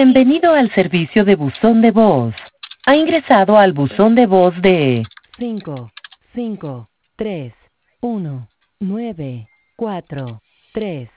Bienvenido al servicio de buzón de voz. Ha ingresado al buzón de voz de 5, 5, 3, 1, 9, 4, 3.